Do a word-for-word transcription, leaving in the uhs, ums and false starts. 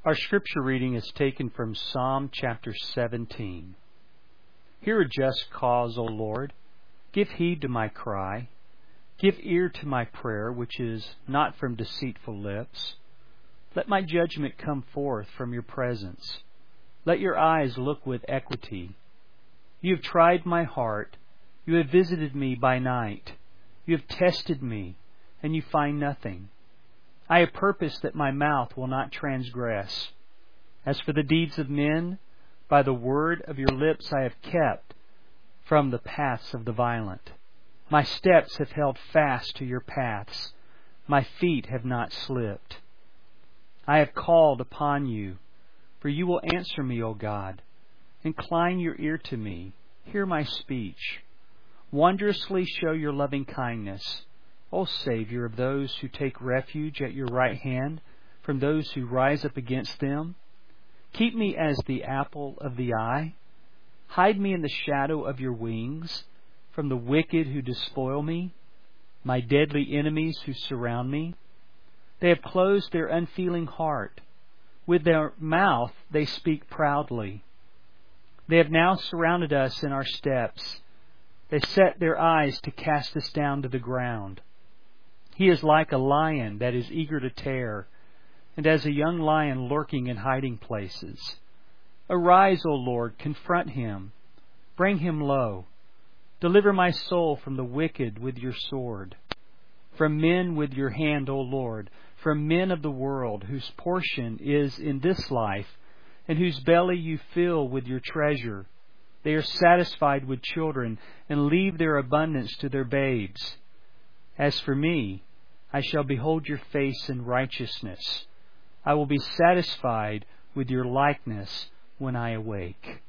Our scripture reading is taken from Psalm chapter seventeen. Hear a just cause, O Lord. Give heed to my cry. Give ear to my prayer, which is not from deceitful lips. Let my judgment come forth from your presence. Let your eyes look with equity. You have tried my heart. You have visited me by night. You have tested me, and you find nothing. I have purposed that my mouth will not transgress. As for the deeds of men, by the word of your lips I have kept from the paths of the violent. My steps have held fast to your paths. My feet have not slipped. I have called upon you, for you will answer me, O God. Incline your ear to me. Hear my speech. Wondrously show your loving kindness, O Savior of those who take refuge at your right hand from those who rise up against them. Keep me as the apple of the eye. Hide me in the shadow of your wings from the wicked who despoil me, my deadly enemies who surround me. They have closed their unfeeling heart. With their mouth they speak proudly. They have now surrounded us in our steps. They set their eyes to cast us down to the ground. He is like a lion that is eager to tear, and as a young lion lurking in hiding places. Arise, O Lord, confront him. Bring him low. Deliver my soul from the wicked with your sword. From men with your hand, O Lord, from men of the world, whose portion is in this life, and whose belly you fill with your treasure. They are satisfied with children, and leave their abundance to their babes. As for me, I shall behold your face in righteousness. I will be satisfied with your likeness when I awake.